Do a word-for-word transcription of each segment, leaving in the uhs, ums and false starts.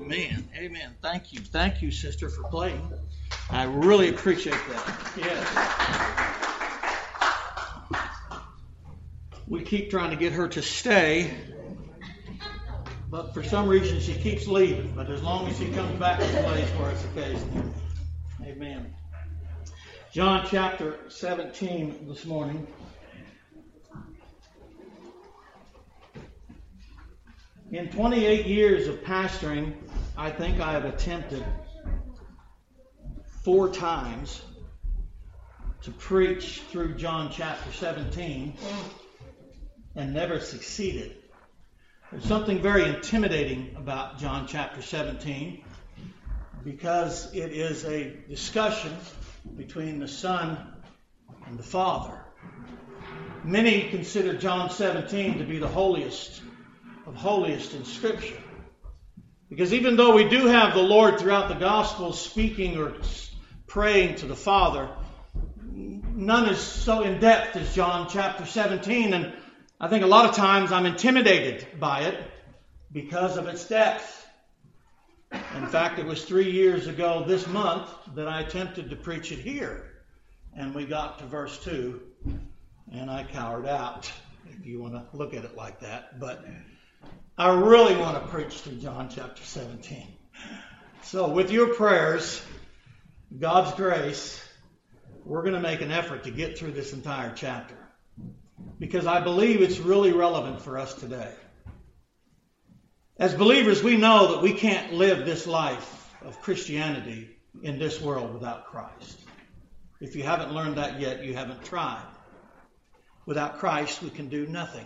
Amen. Amen. Thank you. Thank you, sister, for playing. I really appreciate that. Yes. We keep trying to get her to stay, but for some reason she keeps leaving. But as long as she comes back and plays for us occasionally. Amen. John chapter seventeen this morning. In twenty-eight years of pastoring, I think I have attempted four times to preach through John chapter seventeen and never succeeded. There's something very intimidating about John chapter seventeen because it is a discussion between the Son and the Father. Many consider John seventeen to be the holiest of holiest in Scripture. Because even though we do have the Lord throughout the Gospels speaking or praying to the Father, none is so in depth as John chapter seventeen. And I think a lot of times I'm intimidated by it because of its depth. In fact, it was three years ago this month that I attempted to preach it here. And we got to verse two, and I cowered out, if you want to look at it like that. But I really want to preach through John chapter seventeen. So with your prayers, God's grace, we're going to make an effort to get through this entire chapter. Because I believe it's really relevant for us today. As believers, we know that we can't live this life of Christianity in this world without Christ. If you haven't learned that yet, you haven't tried. Without Christ, we can do nothing.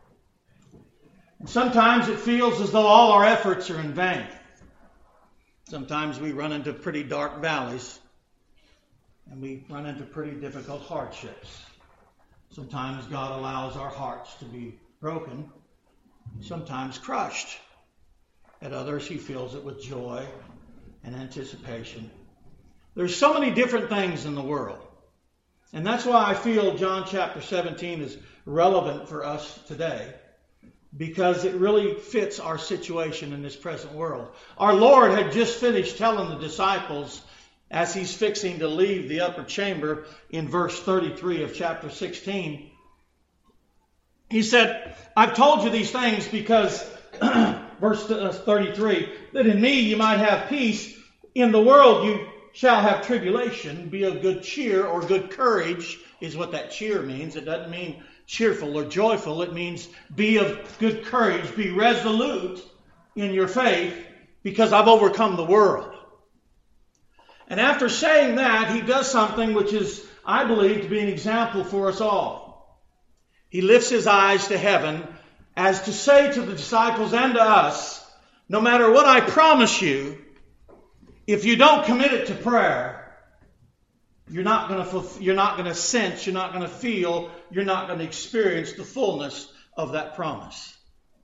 Sometimes it feels as though all our efforts are in vain. Sometimes we run into pretty dark valleys, and we run into pretty difficult hardships. Sometimes God allows our hearts to be broken, sometimes crushed. At others, He fills it with joy and anticipation. There's so many different things in the world. And that's why I feel John chapter seventeen is relevant for us today. Because it really fits our situation in this present world. Our Lord had just finished telling the disciples as He's fixing to leave the upper chamber in verse thirty-three of chapter sixteen. He said, I've told you these things because, verse thirty-three, that in me you might have peace. In the world you shall have tribulation. Be of good cheer or good courage is what that cheer means. It doesn't mean cheerful or joyful. It means be of good courage, be resolute in your faith, because I've overcome the world. And after saying that, He does something which is, I believe, to be an example for us all. He lifts His eyes to heaven as to say to the disciples and to us, no matter what I promise you, if you don't commit it to prayer, You're not going to you're not going to sense, you're not going to feel, you're not going to experience the fullness of that promise.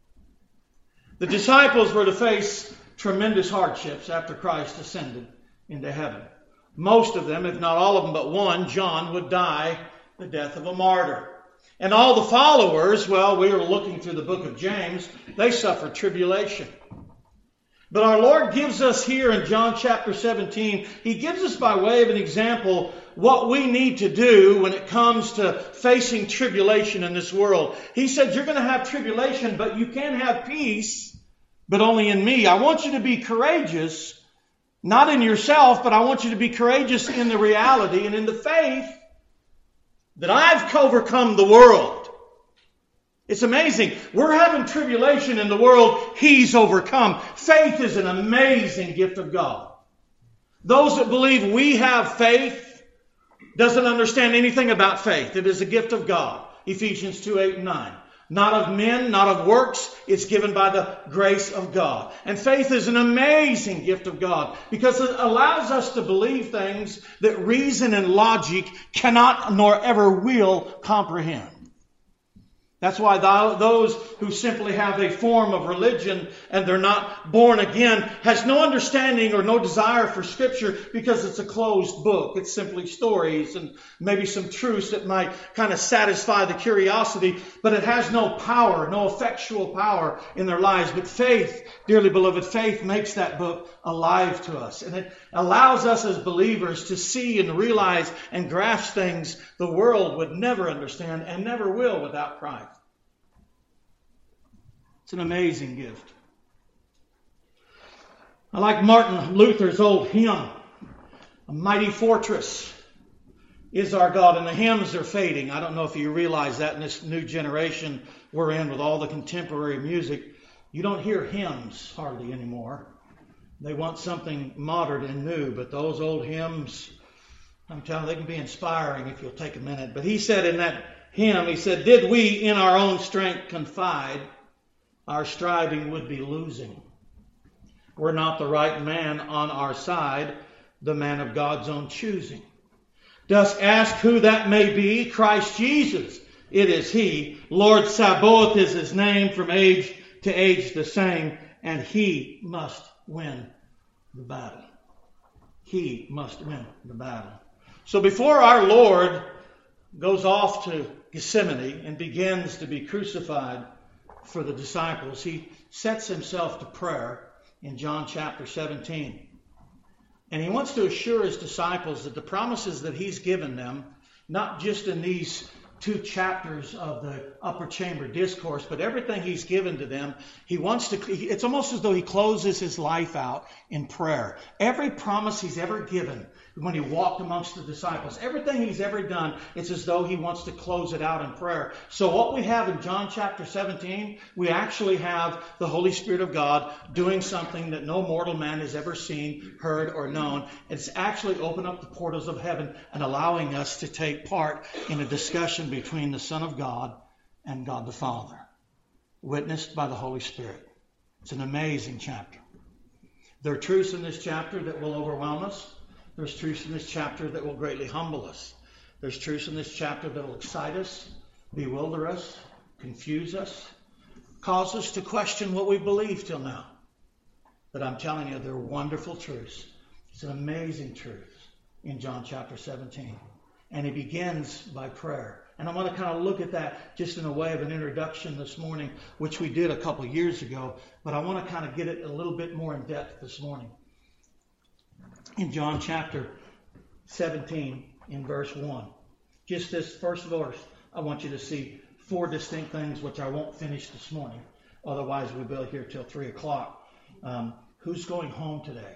The disciples were to face tremendous hardships after Christ ascended into heaven. Most of them, if not all of them but one, John, would die the death of a martyr. And all the followers, well, we were looking through the book of James, they suffered tribulation. But our Lord gives us here in John chapter seventeen, He gives us by way of an example what we need to do when it comes to facing tribulation in this world. He said, you're going to have tribulation, but you can have peace, but only in me. I want you to be courageous, not in yourself, but I want you to be courageous in the reality and in the faith that I've overcome the world. It's amazing. We're having tribulation in the world. He's overcome. Faith is an amazing gift of God. Those that believe we have faith doesn't understand anything about faith. It is a gift of God. Ephesians two, eight and nine. Not of men, not of works. It's given by the grace of God. And faith is an amazing gift of God because it allows us to believe things that reason and logic cannot nor ever will comprehend. That's why those who simply have a form of religion and they're not born again has no understanding or no desire for Scripture, because it's a closed book. It's simply stories and maybe some truths that might kind of satisfy the curiosity, but it has no power, no effectual power in their lives. But faith, dearly beloved, faith makes that book alive to us. And it allows us as believers to see and realize and grasp things the world would never understand and never will without Christ. It's an amazing gift. I like Martin Luther's old hymn, "A Mighty Fortress is Our God." And the hymns are fading. I don't know if you realize that in this new generation we're in with all the contemporary music. You don't hear hymns hardly anymore. They want something modern and new. But those old hymns, I'm telling you, they can be inspiring if you'll take a minute. But he said in that hymn, he said, "Did we in our own strength confide, our striving would be losing. We're not the right man on our side, the man of God's own choosing. Dost ask who that may be? Christ Jesus, it is He. Lord Sabaoth is His name, from age to age the same, and He must win the battle." He must win the battle. So before our Lord goes off to Gethsemane and begins to be crucified for the disciples, He sets Himself to prayer in John chapter seventeen. And He wants to assure His disciples that the promises that He's given them, not just in these two chapters of the upper chamber discourse, but everything He's given to them, He wants to, it's almost as though He closes His life out in prayer. Every promise He's ever given when He walked amongst the disciples, everything He's ever done, it's as though He wants to close it out in prayer. So what we have in John chapter seventeen, we actually have the Holy Spirit of God doing something that no mortal man has ever seen, heard, or known. It's actually opened up the portals of heaven and allowing us to take part in a discussion between the Son of God and God the Father, witnessed by the Holy Spirit. It's an amazing chapter. There are truths in this chapter that will overwhelm us. There's truths in this chapter that will greatly humble us. There's truths in this chapter that will excite us, bewilder us, confuse us, cause us to question what we've believed till now. But I'm telling you, they're wonderful truths. It's an amazing truth in John chapter seventeen. And He begins by prayer. And I want to kind of look at that just in a way of an introduction this morning, which we did a couple years ago. But I want to kind of get it a little bit more in depth this morning. In John chapter seventeen, in verse one. Just this first verse, I want you to see four distinct things, which I won't finish this morning. Otherwise, we'll be here till three o'clock. Um, who's going home today?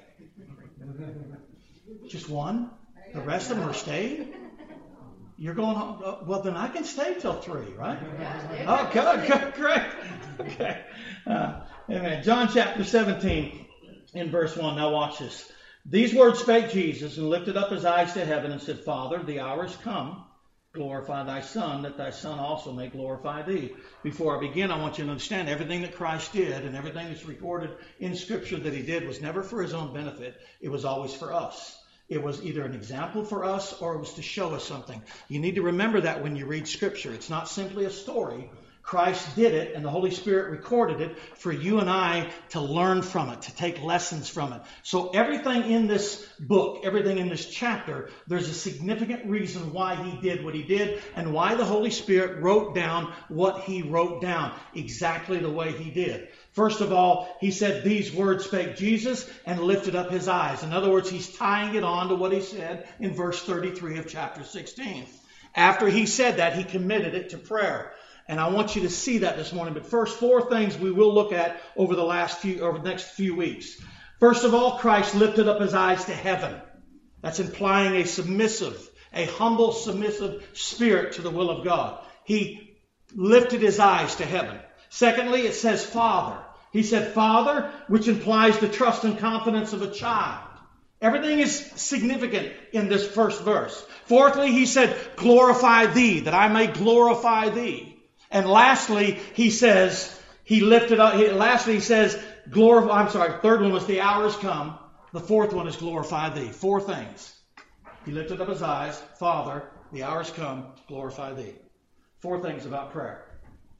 Just one? The rest of them are staying? You're going home? Oh, well, then I can stay till three, right? Oh, good, good, great. Okay. Uh, amen. John chapter seventeen, in verse one. Now watch this. "These words spake Jesus, and lifted up His eyes to heaven, and said, Father, the hour is come. Glorify Thy Son, that Thy Son also may glorify Thee." Before I begin, I want you to understand everything that Christ did and everything that's recorded in Scripture that He did was never for His own benefit. It was always for us. It was either an example for us or it was to show us something. You need to remember that when you read Scripture. It's not simply a story. Christ did it, and the Holy Spirit recorded it for you and I to learn from it, to take lessons from it. So everything in this book, everything in this chapter, there's a significant reason why He did what He did and why the Holy Spirit wrote down what He wrote down exactly the way He did. First of all, He said, "These words spake Jesus," and lifted up His eyes. In other words, He's tying it on to what He said in verse thirty-three of chapter sixteen. After He said that, He committed it to prayer. And I want you to see that this morning. But first, four things we will look at over the last few, over the next few weeks. First of all, Christ lifted up His eyes to heaven. That's implying a submissive, a humble, submissive spirit to the will of God. He lifted His eyes to heaven. Secondly, it says Father. He said Father, which implies the trust and confidence of a child. Everything is significant in this first verse. Fourthly, He said, glorify Thee, that I may glorify Thee. And lastly, He says, He lifted up, he, lastly He says, glorify, I'm sorry, third one was the hour has come. The fourth one is glorify Thee. Four things. He lifted up His eyes, Father, the hour has come, glorify Thee. Four things about prayer.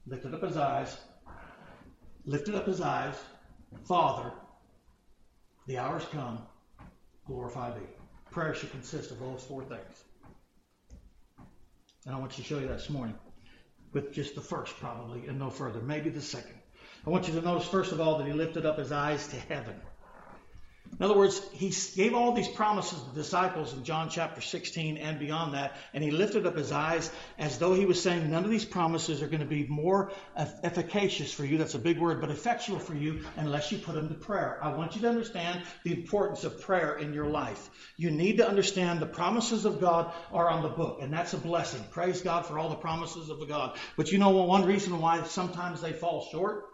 lifted up his eyes, lifted up his eyes, Father, the hour's come, glorify thee. Prayer should consist of those four things. And I want you to show you that this morning with just the first probably and no further, maybe the second. I want you to notice first of all that he lifted up his eyes to heaven. In other words, he gave all these promises to the disciples in John chapter sixteen and beyond that, and he lifted up his eyes as though he was saying none of these promises are going to be more efficacious for you, that's a big word, but effectual for you unless you put them to prayer. I want you to understand the importance of prayer in your life. You need to understand the promises of God are on the book, and that's a blessing. Praise God for all the promises of God. But you know one reason why sometimes they fall short?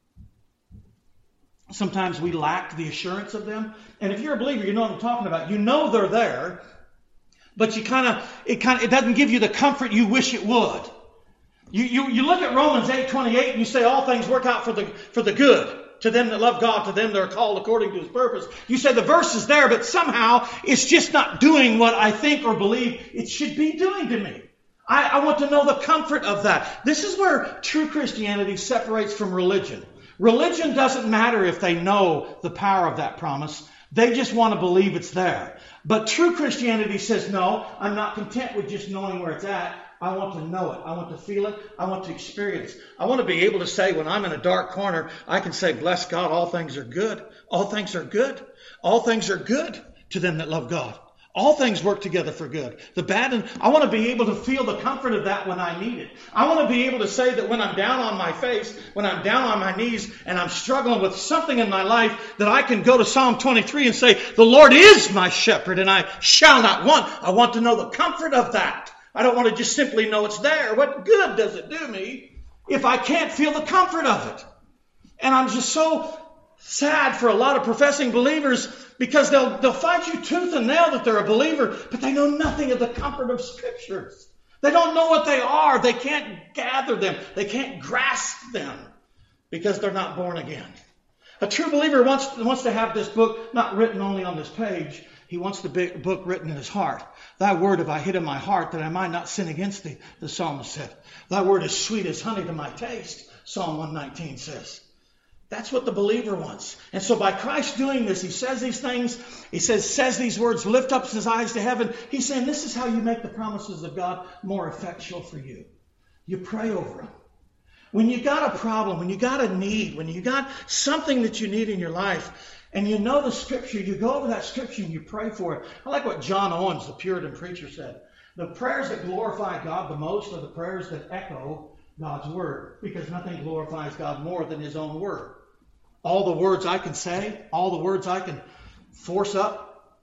Sometimes we lack the assurance of them. And if you're a believer, you know what I'm talking about. You know they're there, but you kind of it kind of it doesn't give you the comfort you wish it would. You you you look at Romans eight twenty-eight and you say all things work out for the for the good to them that love God, to them that are called according to His purpose. You say the verse is there, but somehow it's just not doing what I think or believe it should be doing to me. I, I want to know the comfort of that. This is where true Christianity separates from religion. Religion doesn't matter if they know the power of that promise. They just want to believe it's there. But true Christianity says, no, I'm not content with just knowing where it's at. I want to know it. I want to feel it. I want to experience. I want to be able to say when I'm in a dark corner, I can say, bless God, all things are good. All things are good. All things are good to them that love God. All things work together for good. The bad, and I want to be able to feel the comfort of that when I need it. I want to be able to say that when I'm down on my face, when I'm down on my knees, and I'm struggling with something in my life, that I can go to Psalm twenty-three and say, the Lord is my shepherd, and I shall not want. I want to know the comfort of that. I don't want to just simply know it's there. What good does it do me if I can't feel the comfort of it? And I'm just so sad for a lot of professing believers because they'll they'll fight you tooth and nail that they're a believer, but they know nothing of the comfort of Scriptures. They don't know what they are. They can't gather them. They can't grasp them because they're not born again. A true believer wants, wants to have this book not written only on this page. He wants the book written in his heart. Thy word have I hid in my heart that I might not sin against thee, the psalmist said. Thy word is sweet as honey to my taste, Psalm one nineteen says. That's what the believer wants. And so by Christ doing this, he says these things. He says, says these words, lift up his eyes to heaven. He's saying this is how you make the promises of God more effectual for you. You pray over them. When you got a problem, when you got a need, when you got something that you need in your life, and you know the Scripture, you go over that Scripture and you pray for it. I like what John Owens, the Puritan preacher, said. The prayers that glorify God the most are the prayers that echo God's Word, because nothing glorifies God more than His own Word. All the words I can say, all the words I can force up,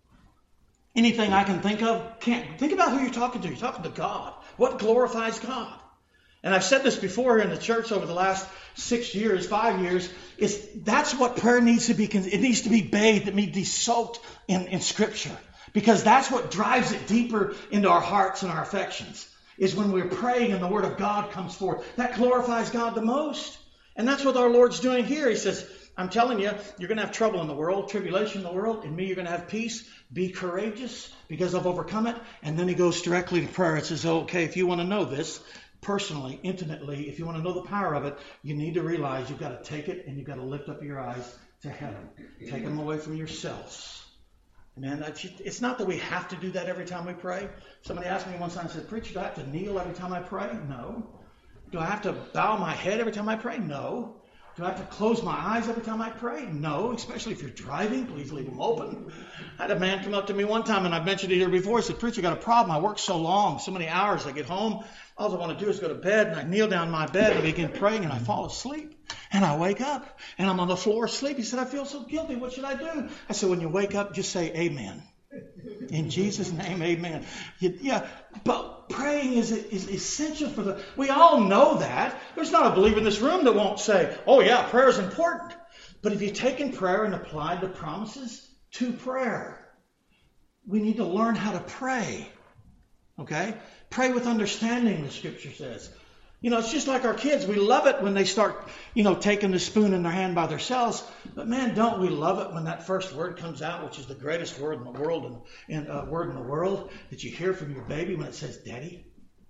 anything I can think of, can't. Think about who you're talking to. You're talking to God. What glorifies God? And I've said this before here in the church over the last six years, five years, is that's what prayer needs to be. It needs to be bathed. It needs to be soaked in, in Scripture. Because that's what drives it deeper into our hearts and our affections, is when we're praying and the Word of God comes forth. That glorifies God the most. And that's what our Lord's doing here. He says, I'm telling you, you're going to have trouble in the world, tribulation in the world. In me, you're going to have peace. Be courageous because I've overcome it. And then he goes directly to prayer. It says, okay, if you want to know this personally, intimately, if you want to know the power of it, you need to realize you've got to take it and you've got to lift up your eyes to heaven. Take them away from yourselves. Man, it's not that we have to do that every time we pray. Somebody asked me one time, said, preacher, do I have to kneel every time I pray? No. Do I have to bow my head every time I pray? No. Do I have to close my eyes every time I pray? No. Especially if you're driving, please leave them open. I had a man come up to me one time, and I've mentioned it here before. He said, preacher, I got a problem. I work so long, so many hours. I get home. All I want to do is go to bed, and I kneel down in my bed and begin praying, and I fall asleep. And I wake up, and I'm on the floor asleep. He said, I feel so guilty. What should I do? I said, when you wake up, just say amen. In Jesus' name, amen. Yeah, but praying is, is essential for the... We all know that. There's not a believer in this room that won't say, oh yeah, prayer is important. But if you've taken prayer and applied the promises to prayer, we need to learn how to pray. Okay? Pray with understanding, the Scripture says. You know, it's just like our kids. We love it when they start, you know, taking the spoon in their hand by themselves. But man, don't we love it when that first word comes out, which is the greatest word in the world and, and uh, word in the world that you hear from your baby when it says, Daddy.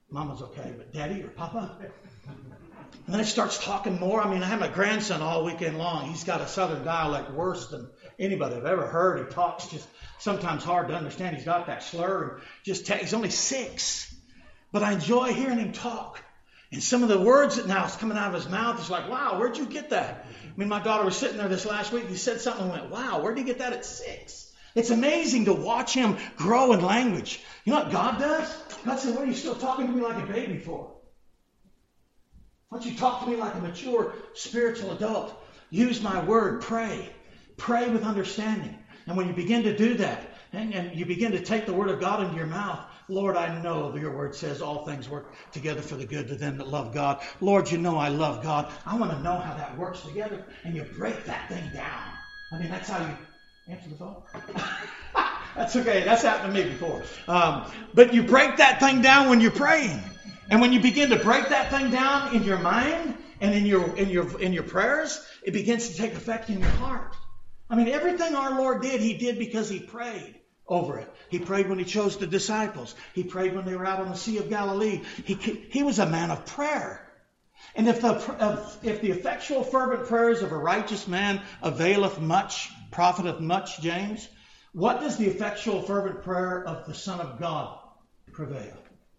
Mama's okay, but Daddy or Papa? And then it starts talking more. I mean, I have my grandson all weekend long. He's got a southern dialect worse than anybody I've ever heard. He talks just sometimes hard to understand. He's got that slur. And just ta- he's only six. But I enjoy hearing him talk. And some of the words that now is coming out of his mouth is like, wow, where'd you get that? I mean, my daughter was sitting there this last week. He said something and went, wow, where'd you get that at six? It's amazing to watch him grow in language. You know what God does? God said, what are you still talking to me like a baby for? Why don't you talk to me like a mature spiritual adult? Use my word. Pray. Pray with understanding. And when you begin to do that, and, and you begin to take the word of God into your mouth, Lord, I know that your word says all things work together for the good to them that love God. Lord, you know I love God. I want to know how that works together. And you break that thing down. I mean, that's how you answer the phone. That's okay. That's happened to me before. Um, but you break that thing down when you're praying. And when you begin to break that thing down in your mind and in your in your in your prayers, it begins to take effect in your heart. I mean, everything our Lord did, he did because he prayed over it. He prayed when he chose the disciples. He prayed when they were out on the Sea of Galilee. He he was a man of prayer. And if the if the effectual fervent prayers of a righteous man availeth much, profiteth much, James, what does the effectual fervent prayer of the Son of God prevail?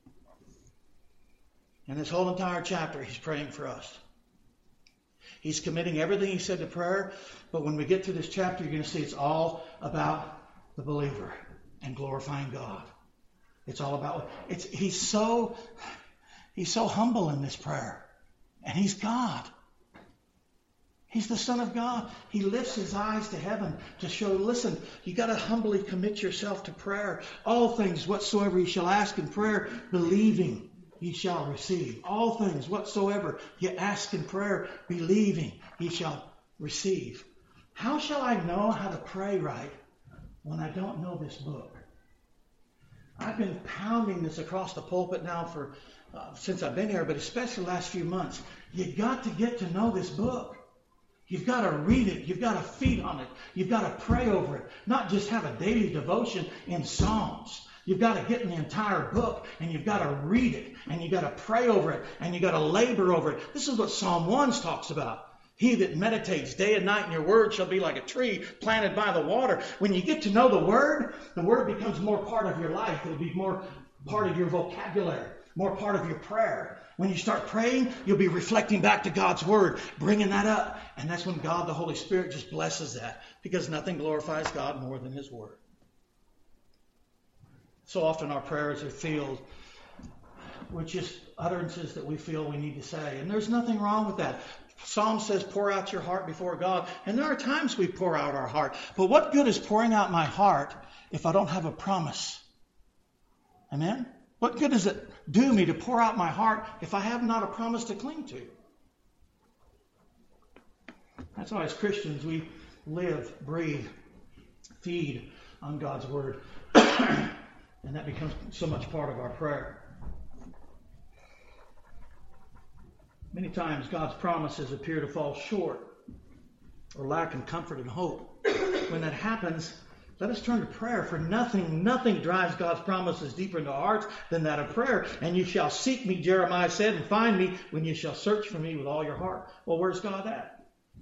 In this whole entire chapter, he's praying for us. He's committing everything he said to prayer. But when we get to this chapter, you're going to see it's all about the believer and glorifying God. It's all about, it's, he's so, he's so humble in this prayer. And he's God. He's the Son of God. He lifts his eyes to heaven to show, listen, you got to humbly commit yourself to prayer. All things whatsoever you shall ask in prayer, believing, ye shall receive. All things whatsoever you ask in prayer, believing, ye shall receive. How shall I know how to pray right when I don't know this book? I've been pounding this across the pulpit now for uh, since I've been here, but especially the last few months. You've got to get to know this book. You've got to read it. You've got to feed on it. You've got to pray over it. Not just have a daily devotion in Psalms. You've got to get in the entire book and you've got to read it and you've got to pray over it and you've got to labor over it. This is what Psalm one talks about. He that meditates day and night in your word shall be like a tree planted by the water. When you get to know the word, the word becomes more part of your life. It'll be more part of your vocabulary, more part of your prayer. When you start praying, you'll be reflecting back to God's word, bringing that up. And that's when God, the Holy Spirit, just blesses that, because nothing glorifies God more than his word. So often our prayers are filled with just utterances that we feel we need to say. And there's nothing wrong with that. Psalm says, pour out your heart before God. And there are times we pour out our heart. But what good is pouring out my heart if I don't have a promise? Amen? What good does it do me to pour out my heart if I have not a promise to cling to? That's why as Christians we live, breathe, feed on God's word. And that becomes so much part of our prayer. Many times God's promises appear to fall short or lack in comfort and hope. When that happens, let us turn to prayer, for nothing, nothing drives God's promises deeper into our hearts than that of prayer. And you shall seek me, Jeremiah said, and find me when you shall search for me with all your heart. Well, where's God at?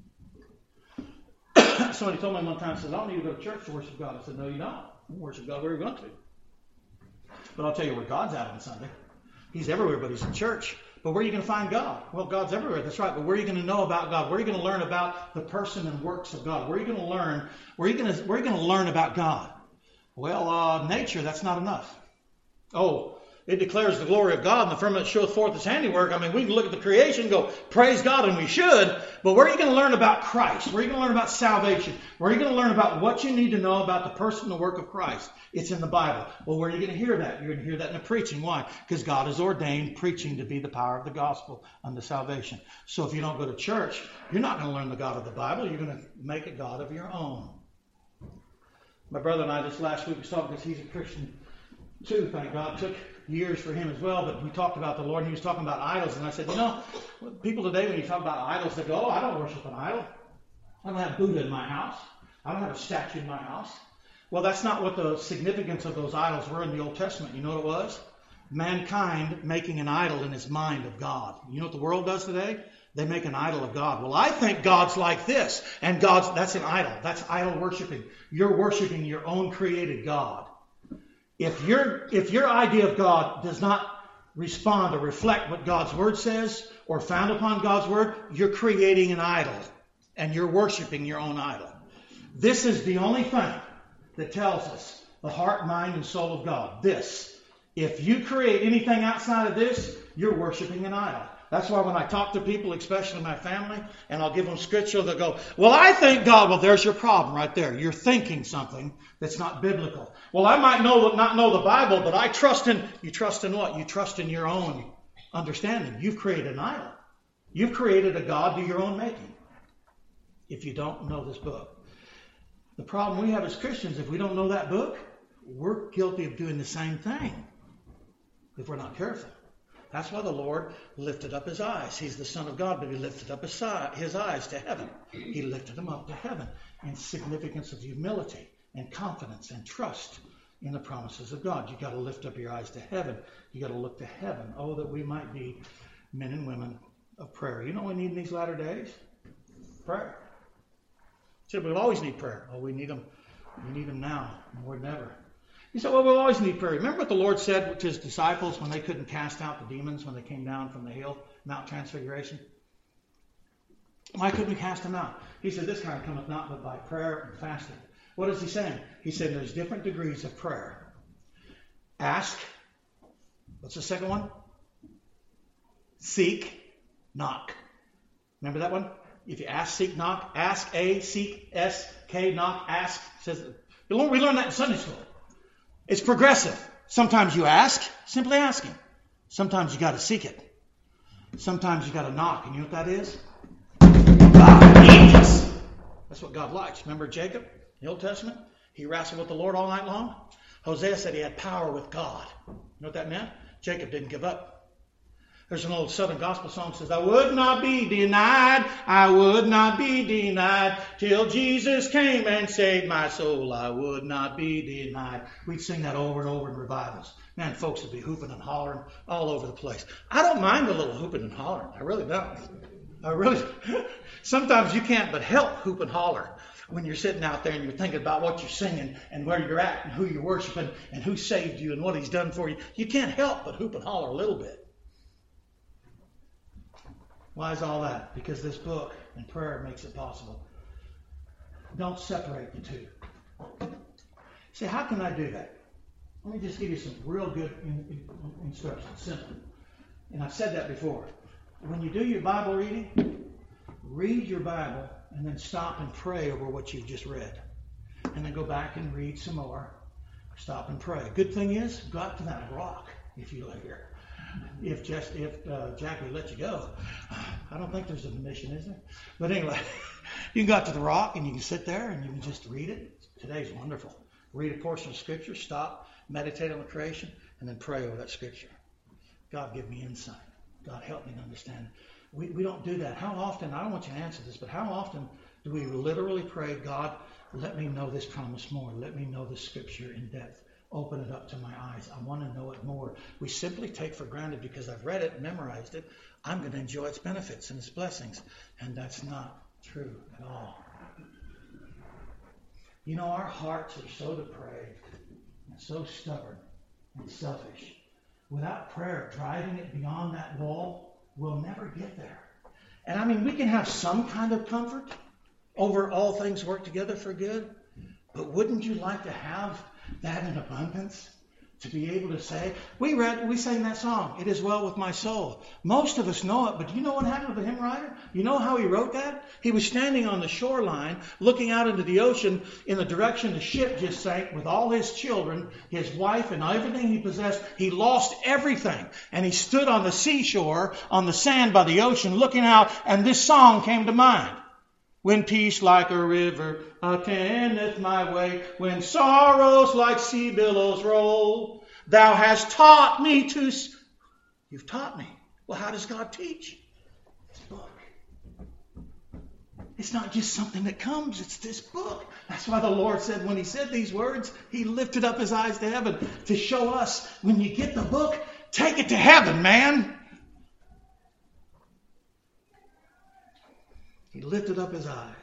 Somebody told me one time, says, I don't need to go to church to worship God. I said, no, you don't. You worship God where you're going to. But I'll tell you where God's at on Sunday. He's everywhere, but he's in church. But where are you going to find God? Well, God's everywhere. That's right. But where are you going to know about God? Where are you going to learn about the person and works of God? Where are you going to learn? Where are you going to, where are you going to learn about God? Well, uh, nature, that's not enough. Oh, it declares the glory of God, and the firmament showeth forth his handiwork. I mean, we can look at the creation and go, praise God, and we should. But where are you going to learn about Christ? Where are you going to learn about salvation? Where are you going to learn about what you need to know about the person and the work of Christ? It's in the Bible. Well, where are you going to hear that? You're going to hear that in the preaching. Why? Because God has ordained preaching to be the power of the gospel unto salvation. So if you don't go to church, you're not going to learn the God of the Bible. You're going to make a God of your own. My brother and I just last week was talking, because he's a Christian too, thank God. It took years for him as well, but we talked about the Lord, and he was talking about idols. And I said, you know, people today, when you talk about idols, they go, oh, I don't worship an idol. I don't have Buddha in my house. I don't have a statue in my house. Well, that's not what the significance of those idols were in the Old Testament. You know what it was? mankind making an idol in his mind of God. You know what the world does today? They make an idol of God. Well, I think God's like this, and God's, that's an idol. That's idol worshiping. You're worshiping your own created God. If your, if your idea of God does not respond or reflect what God's Word says, or found upon God's Word, you're creating an idol, and you're worshiping your own idol. This is the only thing that tells us the heart, mind, and soul of God. This. If you create anything outside of this, you're worshiping an idol. That's why when I talk to people, especially my family, and I'll give them scripture, they'll go, well, I thank God. Well, there's your problem right there. You're thinking something that's not biblical. Well, I might know not know the Bible, but I trust in, you trust in what? You trust in your own understanding. You've created an idol. You've created a God to your own making. If you don't know this book. The problem we have as Christians, if we don't know that book, we're guilty of doing the same thing if we're not careful. That's why the Lord lifted up his eyes. He's the Son of God, but he lifted up his, side, his eyes to heaven. He lifted them up to heaven in significance of humility and confidence and trust in the promises of God. You've got to lift up your eyes to heaven. You've got to look to heaven. Oh, that we might be men and women of prayer. You know what we need in these latter days? Prayer. See, we'll always need prayer. Oh, we need them. We need them now more than ever. You say, well, we'll always need prayer. Remember what the Lord said to his disciples when they couldn't cast out the demons when they came down from the hill, Mount Transfiguration? Why couldn't we cast them out? He said, this kind cometh not but by prayer and fasting. What is he saying? He said there's different degrees of prayer. Ask. What's the second one? Seek. Knock. Remember that one? If you ask, seek, knock. Ask, A, seek, S, K, knock, ask. Says, we learned that in Sunday school. It's progressive. Sometimes you ask, simply asking. Sometimes you got to seek it. Sometimes you got to knock. And you know what that is? God needs. That's what God likes. Remember Jacob, the Old Testament? He wrestled with the Lord all night long. Hosea said he had power with God. You know what that meant? Jacob didn't give up. There's an old Southern gospel song that says, I would not be denied, I would not be denied, till Jesus came and saved my soul, I would not be denied. We'd sing that over and over in revivals. Man, folks would be hooping and hollering all over the place. I don't mind a little hooping and hollering. I really don't. I really, sometimes you can't but help hoop and holler when you're sitting out there and you're thinking about what you're singing and where you're at and who you're worshiping and who saved you and what he's done for you. You can't help but hoop and holler a little bit. Why is all that? Because this book and prayer makes it possible. Don't separate the two. See, how can I do that? Let me just give you some real good in, in, instructions, simple. And I've said that before. When you do your Bible reading, read your Bible and then stop and pray over what you've just read. And then go back and read some more. Stop and pray. Good thing is, go out to that rock if you live here. If just if uh, Jack would let you go. I don't think there's a mission, is there? But anyway, you can go out to the rock and you can sit there and you can just read it. Today's wonderful. Read a portion of Scripture, stop, meditate on the creation, and then pray over that Scripture. God, give me insight. God, help me to understand. We, we don't do that. How often, I don't want you to answer this, but how often do we literally pray, God, let me know this promise more. Let me know this Scripture in depth. Open it up to my eyes. I want to know it more. We simply take for granted because I've read it and memorized it, I'm going to enjoy its benefits and its blessings. And that's not true at all. You know, our hearts are so depraved and so stubborn and selfish. Without prayer driving it beyond that wall, we'll never get there. And I mean, we can have some kind of comfort over all things work together for good. But wouldn't you like to have that in abundance? To be able to say, we read, we sang that song, It Is Well With My Soul. Most of us know it, but do you know what happened to the hymn writer? You know how he wrote that? He was standing on the shoreline, looking out into the ocean in the direction the ship just sank with all his children, his wife, and everything he possessed. He lost everything. And he stood on the seashore, on the sand by the ocean, looking out, and this song came to mind. When peace like a river attendeth my way, when sorrows like sea billows roll, thou hast taught me to... S- You've taught me. Well, how does God teach? This book. It's not just something that comes, it's this book. That's why the Lord said when he said these words, he lifted up his eyes to heaven to show us when you get the book, take it to heaven, man. He lifted up his eyes.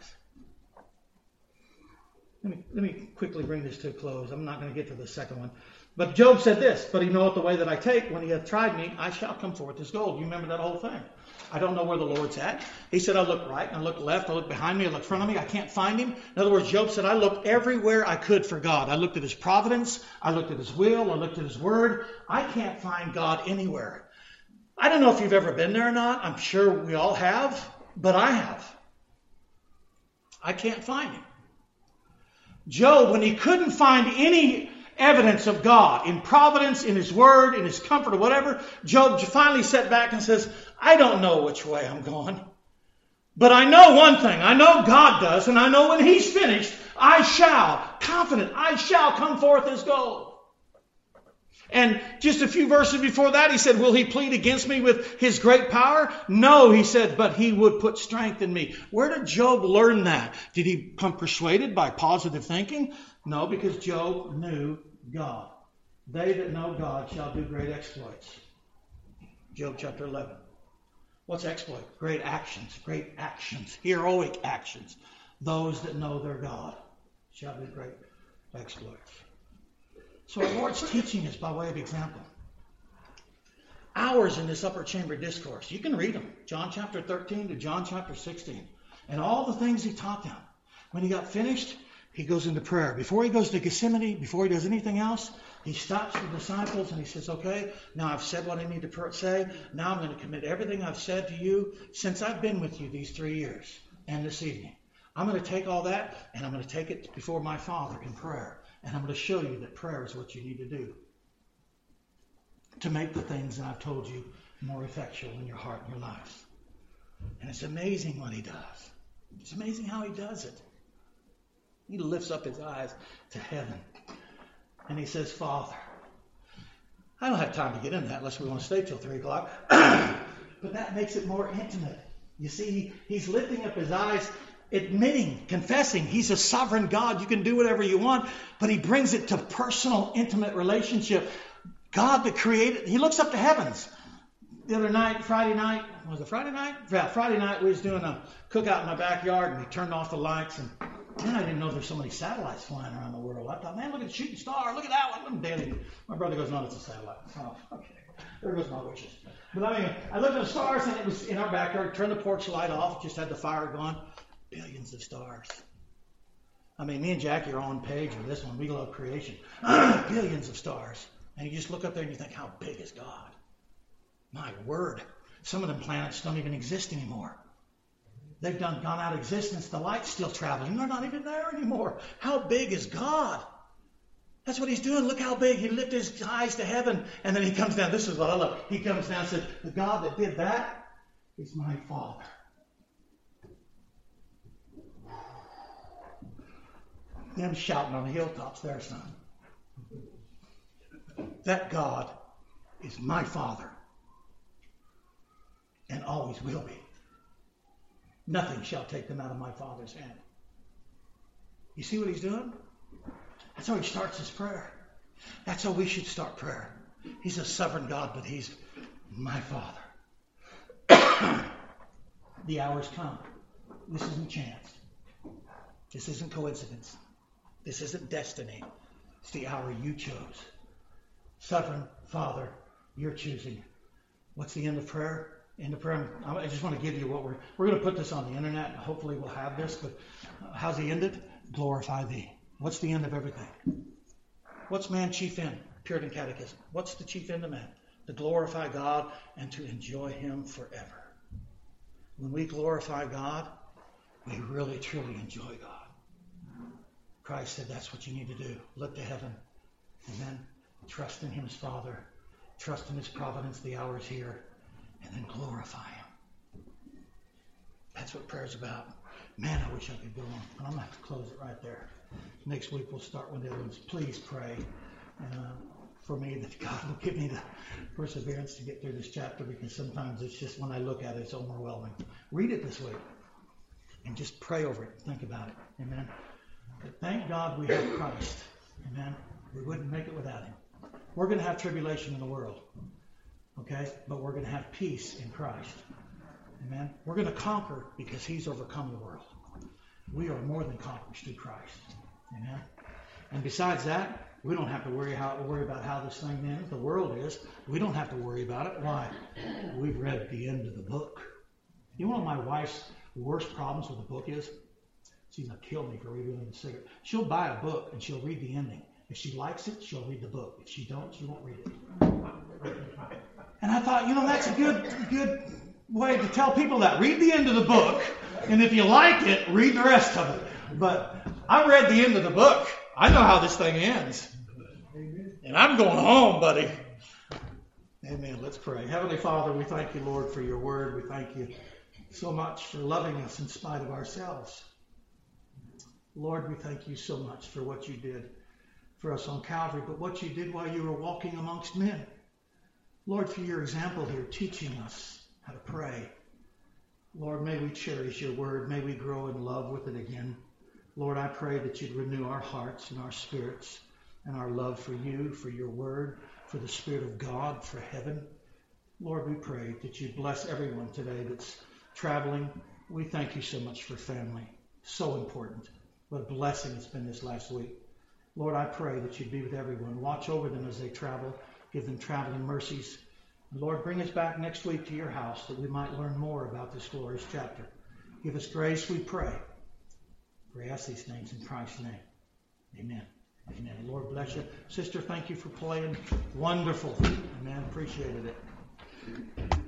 Let me, let me quickly bring this to a close. I'm not going to get to the second one. But Job said this, but he knoweth the way that I take. When he hath tried me, I shall come forth as gold. You remember that whole thing. I don't know where the Lord's at. He said, I look right, I look left, I look behind me, I look in front of me. I can't find him. In other words, Job said, I looked everywhere I could for God. I looked at his providence. I looked at his will. I looked at his word. I can't find God anywhere. I don't know if you've ever been there or not. I'm sure we all have, but I have. I can't find him. Job, when he couldn't find any evidence of God in providence, in his word, in his comfort or whatever, Job finally sat back and says, I don't know which way I'm going. But I know one thing. I know God does, and I know when he's finished, I shall, confident, I shall come forth as gold. And just a few verses before that, he said, will he plead against me with his great power? No, he said, but he would put strength in me. Where did Job learn that? Did he become persuaded by positive thinking? No, because Job knew God. They that know God shall do great exploits. Job chapter eleven. What's exploit? Great actions, great actions, heroic actions. Those that know their God shall do great exploits. So our Lord's teaching is by way of example. Hours in this upper chamber discourse. You can read them. John chapter thirteen to John chapter sixteen. And all the things he taught them. When he got finished, he goes into prayer. Before he goes to Gethsemane, before he does anything else, he stops the disciples and he says, okay, now I've said what I need to say. Now I'm going to commit everything I've said to you since I've been with you these three years and this evening. I'm going to take all that and I'm going to take it before my Father in prayer. And I'm going to show you that prayer is what you need to do to make the things that I've told you more effectual in your heart and your life. And it's amazing what he does. It's amazing how he does it. He lifts up his eyes to heaven. And he says, Father. I don't have time to get into that unless we want to stay till three o'clock. But that makes it more intimate. You see, he's lifting up his eyes, admitting, confessing he's a sovereign God. You can do whatever you want, but he brings it to personal, intimate relationship. God that created, he looks up to heavens. The other night, Friday night, was it Friday night? Yeah, Friday night we was doing a cookout in my backyard and we turned off the lights and man, I didn't know there's so many satellites flying around the world. I thought, man, look at the shooting star. Look at that one. I'm daily. My brother goes, no, it's a satellite. Oh, okay. There goes my wishes. But I mean, I looked at the stars and it was in our backyard. Turned the porch light off. Just had the fire going. Billions of stars. I mean, me and Jackie are on page with this one. We love creation. Billions of stars. And you just look up there and you think, how big is God? My word. Some of them planets don't even exist anymore. They've done gone out of existence. The light's still traveling. They're not even there anymore. How big is God? That's what he's doing. Look how big. He lifted his eyes to heaven. And then he comes down. This is what I love. He comes down and says, the God that did that is my Father. Them shouting on the hilltops there, son. That God is my Father. And always will be. Nothing shall take them out of my Father's hand. You see what he's doing? That's how he starts his prayer. That's how we should start prayer. He's a sovereign God, but he's my Father. The hour's come. This isn't chance. This isn't coincidence. This isn't destiny. It's the hour you chose. Sovereign Father, you're choosing. What's the end of prayer? End of prayer. I just want to give you what we're we're going to put this on the internet, and hopefully we'll have this. But how's he ended? Glorify thee. What's the end of everything? What's man's chief end? Puritan Catechism. What's the chief end of man? To glorify God and to enjoy him forever. When we glorify God, we really truly enjoy God. Christ said that's what you need to do. Look to heaven. Amen. Trust in him as Father. Trust in his providence. The hour's here. And then glorify him. That's what prayer's about. Man, I wish I could go on. But I'm going to have to close it right there. Next week we'll start with the other ones. Please pray uh, for me that God will give me the perseverance to get through this chapter, because sometimes it's just, when I look at it, it's overwhelming. Read it this week and just pray over it. Think about it. Amen. But thank God we have Christ. Amen. We wouldn't make it without him. We're going to have tribulation in the world. Okay? But we're going to have peace in Christ. Amen? We're going to conquer because He's overcome the world. We are more than conquerors through Christ. Amen? And besides that, we don't have to worry how worry about how this thing ends. The world is. We don't have to worry about it. Why? We've read the end of the book. You know what my wife's worst problems with the book is? She's going to kill me for reading the cigarette. She'll buy a book and she'll read the ending. If she likes it, she'll read the book. If she don't, she won't read it. And I thought, you know, that's a good, good way to tell people that. Read the end of the book, and if you like it, read the rest of it. But I read the end of the book. I know how this thing ends. And I'm going home, buddy. Amen. Let's pray. Heavenly Father, we thank you, Lord, for your word. We thank you so much for loving us in spite of ourselves. Lord, we thank you so much for what you did for us on Calvary, but what you did while you were walking amongst men. Lord, for your example here, teaching us how to pray. Lord, may we cherish your word. May we grow in love with it again. Lord, I pray that you'd renew our hearts and our spirits and our love for you, for your word, for the Spirit of God, for heaven. Lord, we pray that you'd bless everyone today that's traveling. We thank you so much for family. So important. What a blessing it's been this last week. Lord, I pray that you'd be with everyone. Watch over them as they travel. Give them traveling mercies. And Lord, bring us back next week to your house that we might learn more about this glorious chapter. Give us grace, we pray. We ask these things in Christ's name. Amen. Amen. Lord bless you. Sister, thank you for playing. Wonderful. Amen. Appreciated it.